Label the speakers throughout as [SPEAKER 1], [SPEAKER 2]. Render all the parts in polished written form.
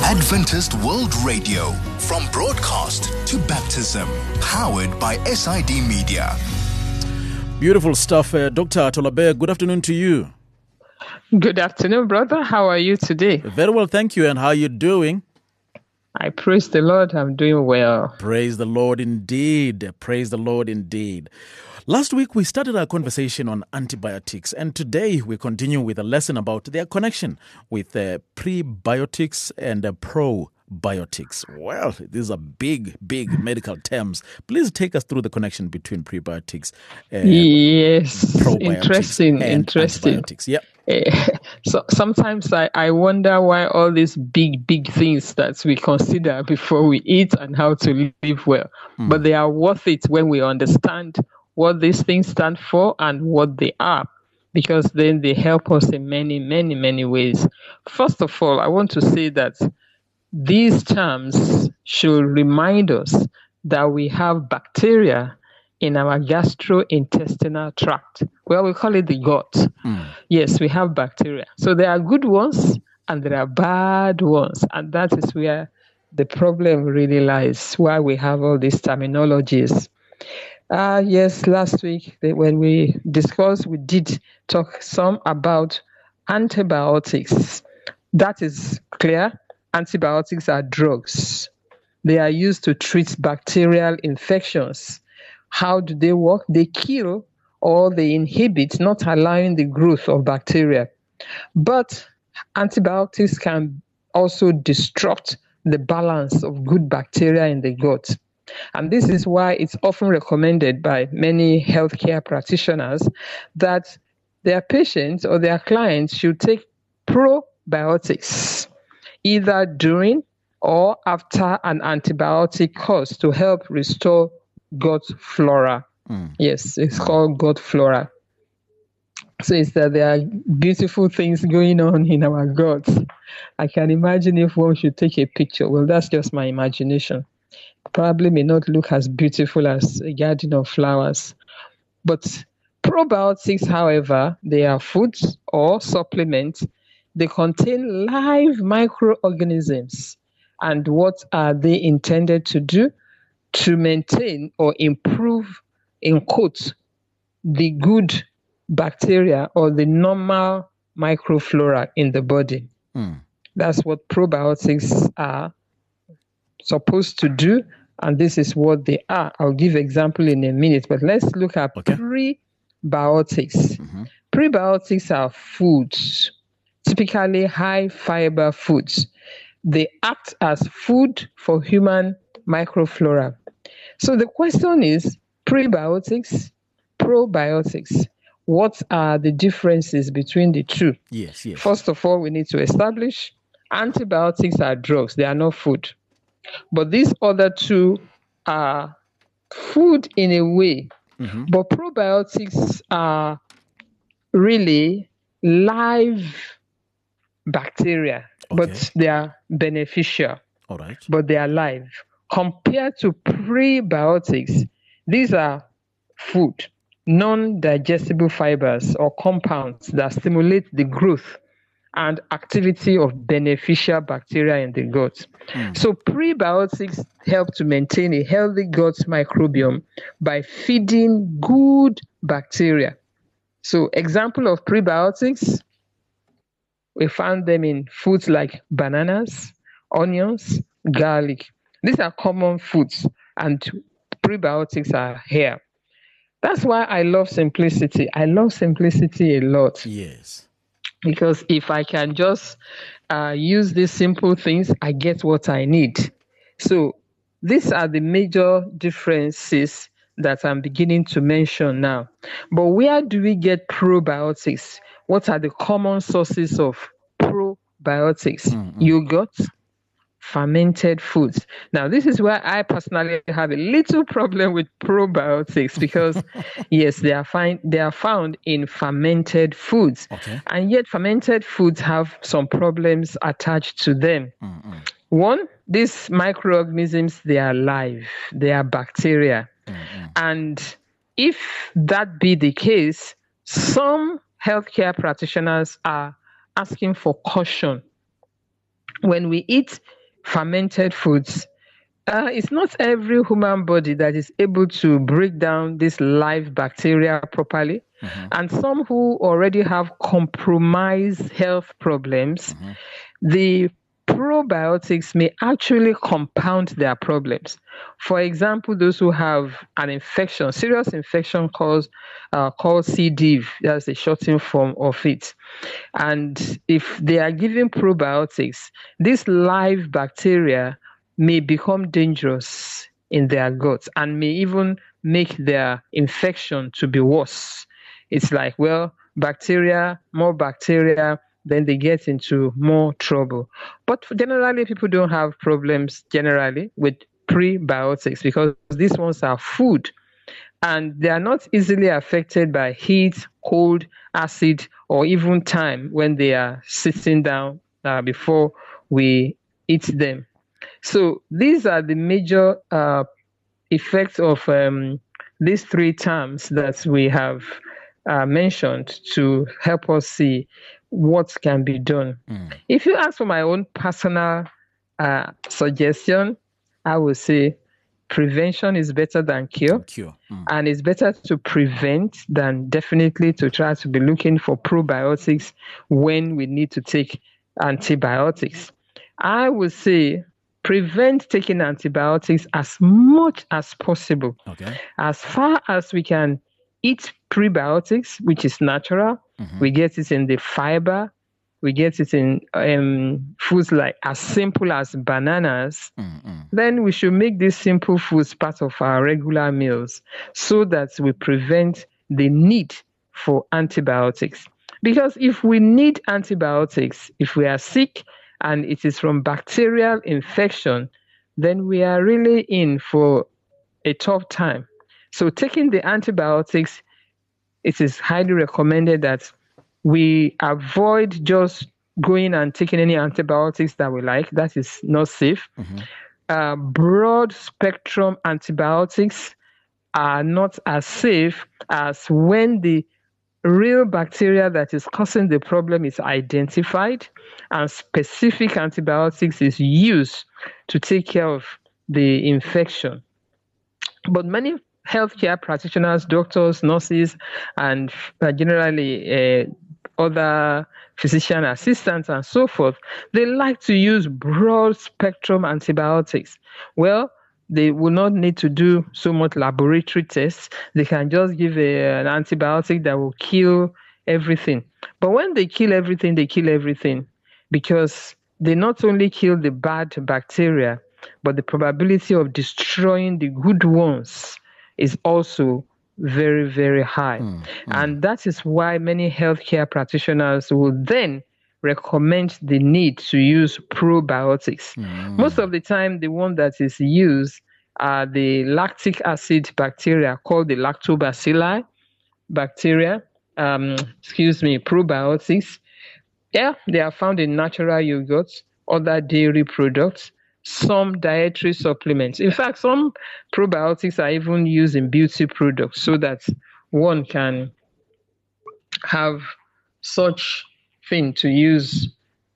[SPEAKER 1] Adventist World Radio, from broadcast to baptism, powered by SID Media.
[SPEAKER 2] Beautiful stuff. Dr. Atolabe, good afternoon to you.
[SPEAKER 3] Good afternoon, brother. How are you today?
[SPEAKER 2] Very well, thank you. And how are you doing?
[SPEAKER 3] I praise the Lord. I'm doing well.
[SPEAKER 2] Praise the Lord indeed. Praise the Lord indeed. Last week, we started our conversation on antibiotics, and today we continue with a lesson about their connection with prebiotics and probiotics. Well, these are big medical terms. Please take us through the connection between prebiotics,
[SPEAKER 3] yes,
[SPEAKER 2] probiotics, and antibiotics. Yep.
[SPEAKER 3] So sometimes I wonder why all these big things that we consider before we eat and how to live well. But they are worth it when we understand what these things stand for and what they are, because then they help us in many ways. First of all, I want to say that these terms should remind us that we have bacteria in our gastrointestinal tract. Well, we call it the gut. Yes, we have bacteria. So there are good ones and there are bad ones. And that is where the problem really lies, why we have all these terminologies. Yes, last week when we discussed, we did talk some about antibiotics. That is clear. Antibiotics are drugs. They are used to treat bacterial infections. How do they work? They kill or they inhibit, not allowing the growth of bacteria. But antibiotics can also disrupt the balance of good bacteria in the gut. And this is why it's often recommended by many healthcare practitioners that their patients or their clients should take probiotics either during or after an antibiotic course to help restore gut flora. Yes, it's called gut flora. So it's that there are beautiful things going on in our guts. I can imagine if one should take a picture. Well, that's just my imagination. Probably may not look as beautiful as a garden of flowers. But probiotics, however, they are foods or supplements. They contain live microorganisms. And what are they intended to do? To maintain or improve, in quotes, the good bacteria or the normal microflora in the body. That's what probiotics are supposed to do, and this is what they are. I'll give example in a minute, but let's look at prebiotics. Prebiotics are foods, typically high fiber foods. They act as food for human microflora. So the question is, prebiotics, probiotics, what are the differences between the two?
[SPEAKER 2] Yes.
[SPEAKER 3] First of all, we need to establish antibiotics are drugs. They are not food. But these other two are food in a way. But probiotics are really live bacteria, but they are beneficial.
[SPEAKER 2] All right.
[SPEAKER 3] But they are live. Compared to prebiotics, these are food, non-digestible fibers or compounds that stimulate the growth and activity of beneficial bacteria in the gut. So prebiotics help to maintain a healthy gut microbiome by feeding good bacteria. So example of prebiotics, we found them in foods like bananas, onions, garlic. These are common foods and prebiotics are here. That's why I love simplicity. I love simplicity a lot.
[SPEAKER 2] Yes.
[SPEAKER 3] Because if I can just use these simple things, I get what I need. So these are the major differences that I'm beginning to mention now. But where do we get probiotics? What are the common sources of probiotics? Yogurt, fermented foods. Now, this is where I personally have a little problem with probiotics because, yes, they are found in fermented foods. And yet fermented foods have some problems attached to them. One, these microorganisms, they are live. They are bacteria. And if that be the case, some healthcare practitioners are asking for caution. When we eat fermented foods. It's not every human body that is able to break down this live bacteria properly. And some who already have compromised health problems, the probiotics may actually compound their problems. For example, those who have an infection, serious infection called C. diff, that's the shortened form of it. And if they are given probiotics, this live bacteria may become dangerous in their guts and may even make their infection to be worse. It's like, well, more bacteria, then they get into more trouble. But generally, people don't have problems generally with prebiotics because these ones are food and they are not easily affected by heat, cold, acid, or even time when they are sitting down before we eat them. So these are the major effects of these three terms that we have mentioned to help us see what can be done. If you ask for my own personal suggestion, I would say prevention is better than cure. And it's better to prevent than definitely to try to be looking for probiotics when we need to take antibiotics. I would say prevent taking antibiotics as much as possible. As far as we can eat prebiotics, which is natural. We get it in the fiber. We get it in foods like as simple as bananas. Then we should make these simple foods part of our regular meals so that we prevent the need for antibiotics. Because if we need antibiotics, if we are sick and it is from bacterial infection, then we are really in for a tough time. So taking the antibiotics, it is highly recommended that we avoid just going and taking any antibiotics that we like. That is not safe. Broad spectrum antibiotics are not as safe as when the real bacteria that is causing the problem is identified and specific antibiotics is used to take care of the infection. But many healthcare practitioners, doctors, nurses, and generally other physician assistants and so forth, they like to use broad spectrum antibiotics. Well, they will not need to do so much laboratory tests. They can just give an antibiotic that will kill everything. But when they kill everything because they not only kill the bad bacteria, but the probability of destroying the good ones is also very, very high. And that is why many healthcare practitioners will then recommend the need to use probiotics. Most of the time, the one that is used are the lactic acid bacteria called the lactobacilli bacteria, probiotics. Yeah, they are found in natural yogurts, other dairy products, some dietary supplements. In fact, some probiotics are even used in beauty products so that one can have such thing to use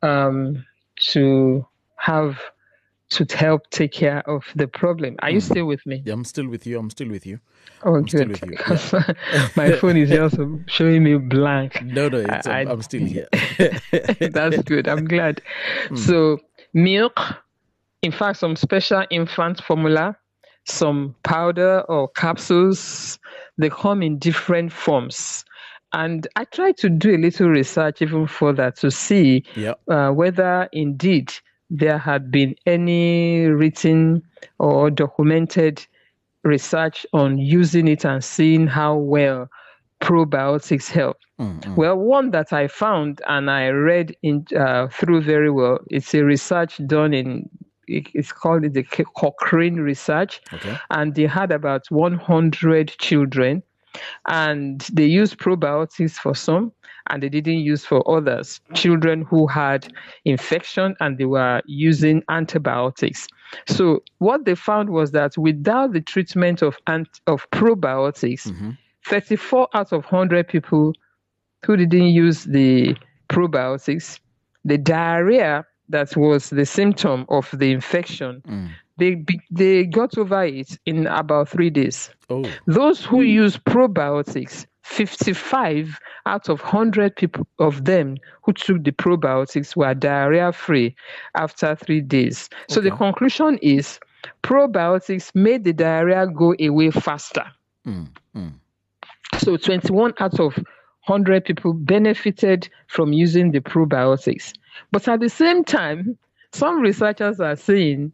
[SPEAKER 3] to help take care of the problem. Are you still with me?
[SPEAKER 2] Yeah, I'm still with you.
[SPEAKER 3] Oh, good. Yeah. My phone is just showing me blank.
[SPEAKER 2] No, I'm still here.
[SPEAKER 3] That's good. I'm glad. So milk, in fact, some special infant formula, some powder or capsules, they come in different forms. And I tried to do a little research even further to see whether indeed there had been any written or documented research on using it and seeing how well probiotics help. Well, one that I found and I read through very well, it's a research done it's called the Cochrane research. And they had about 100 children and they used probiotics for some and they didn't use for others. Children who had infection and they were using antibiotics. So what they found was that without the treatment of probiotics, 34 out of 100 people who didn't use the probiotics, the diarrhea that was the symptom of the infection, they got over it in about 3 days.
[SPEAKER 2] Oh.
[SPEAKER 3] Those who use probiotics, 55 out of 100 people of them who took the probiotics were diarrhea-free after 3 days. So the conclusion is probiotics made the diarrhea go away faster. So 21 out of 100 people benefited from using the probiotics. But at the same time, some researchers are saying,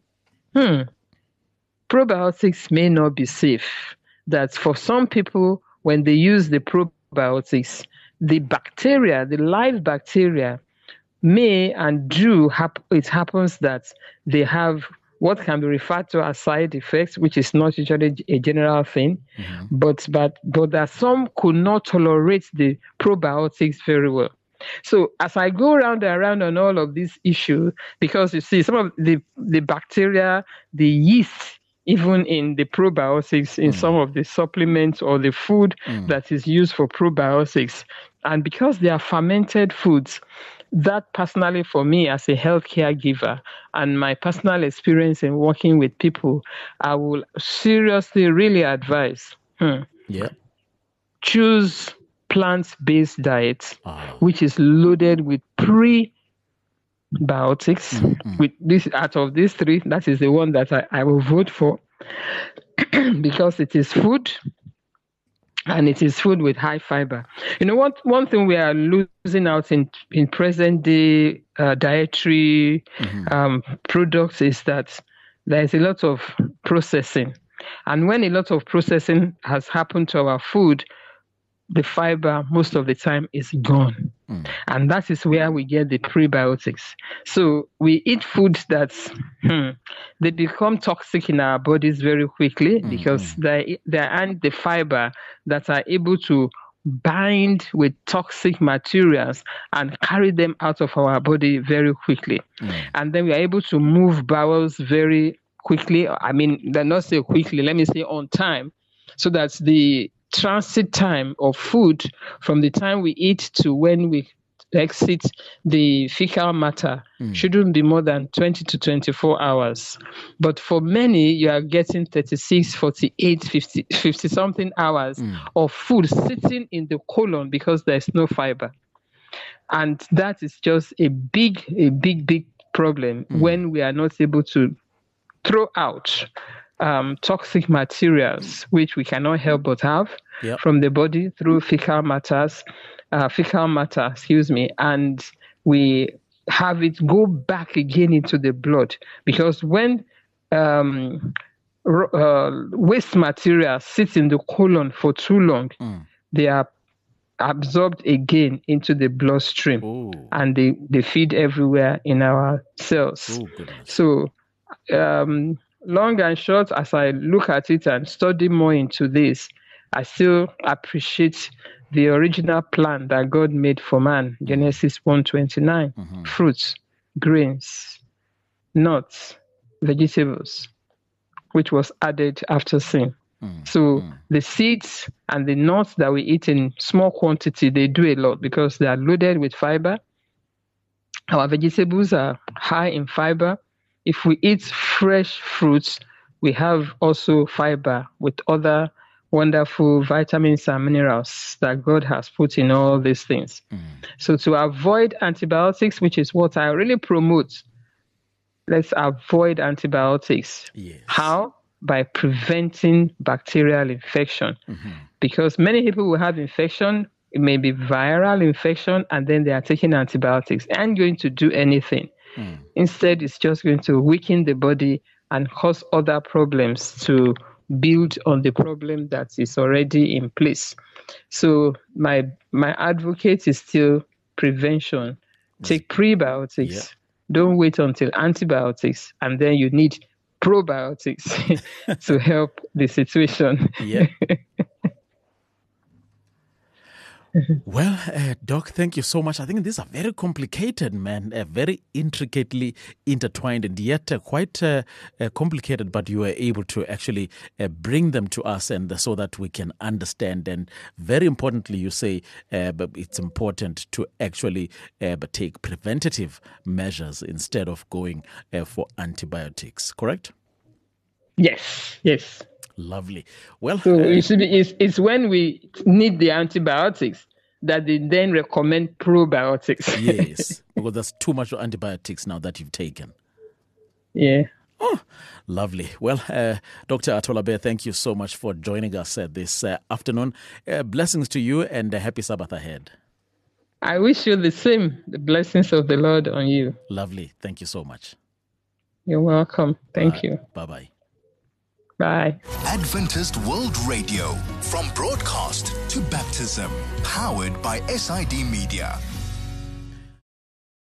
[SPEAKER 3] probiotics may not be safe. That for some people, when they use the probiotics, the bacteria, the live bacteria, may and do, it happens that they have what can be referred to as side effects, which is not usually a general thing, but that some could not tolerate the probiotics very well. So as I go around and around on all of these issues, because you see some of the bacteria, the yeast, even in the probiotics, in some of the supplements or the food that is used for probiotics, and because they are fermented foods, that personally for me as a healthcare giver and my personal experience in working with people, I will seriously really advise choose plant-based diet, which is loaded with prebiotics. With this, out of these three, that is the one that I will vote for because it is food. And it is food with high fiber. You know what? One thing we are losing out in present day dietary products is that there is a lot of processing. And when a lot of processing has happened to our food, the fiber most of the time is gone. And that is where we get the prebiotics. So we eat foods that they become toxic in our bodies very quickly because they aren't the fiber that are able to bind with toxic materials and carry them out of our body very quickly. And then we are able to move bowels very quickly. I mean, they're not say quickly, let me say on time, so that the transit time of food from the time we eat to when we exit the fecal matter shouldn't be more than 20 to 24 hours. But for many, you are getting 36, 48, 50 something hours of food sitting in the colon because there's no fiber. And that is just a big problem when we are not able to throw out toxic materials, which we cannot help but have from the body through fecal matter, and we have it go back again into the blood. Because when waste material sits in the colon for too long, they are absorbed again into the bloodstream, and they feed everywhere in our cells. So long and short, as I look at it and study more into this, I still appreciate the original plan that God made for man, Genesis 1:29, fruits, grains, nuts, vegetables, which was added after sin. So the seeds and the nuts that we eat in small quantity, they do a lot because they are loaded with fiber. Our vegetables are high in fiber. If we eat fresh fruits, we have also fiber with other wonderful vitamins and minerals that God has put in all these things. So to avoid antibiotics, which is what I really promote, let's avoid antibiotics. How? By preventing bacterial infection. Because many people will have infection, it may be viral infection, and then they are taking antibiotics. They aren't going to do anything. Instead, it's just going to weaken the body and cause other problems to build on the problem that is already in place. So my advocate is still prevention. Take prebiotics. Don't wait until antibiotics, and then you need probiotics to help the situation.
[SPEAKER 2] Well, Doc, thank you so much. I think these are very complicated, man, very intricately intertwined and yet quite complicated, but you were able to actually bring them to us and so that we can understand. And very importantly, you say it's important to actually take preventative measures instead of going for antibiotics, correct?
[SPEAKER 3] Yes.
[SPEAKER 2] Lovely. Well,
[SPEAKER 3] so it's when we need the antibiotics that they then recommend probiotics.
[SPEAKER 2] Yes, because there's too much antibiotics now that you've taken.
[SPEAKER 3] Yeah.
[SPEAKER 2] Oh, lovely. Well, Dr. Atolabe, thank you so much for joining us this afternoon. Blessings to you and a happy Sabbath ahead.
[SPEAKER 3] I wish you the same, the blessings of the Lord on you.
[SPEAKER 2] Lovely. Thank you so much.
[SPEAKER 3] You're welcome. Thank you.
[SPEAKER 2] Bye-bye.
[SPEAKER 3] Bye.
[SPEAKER 1] Adventist World Radio, from broadcast to baptism, powered by SID Media.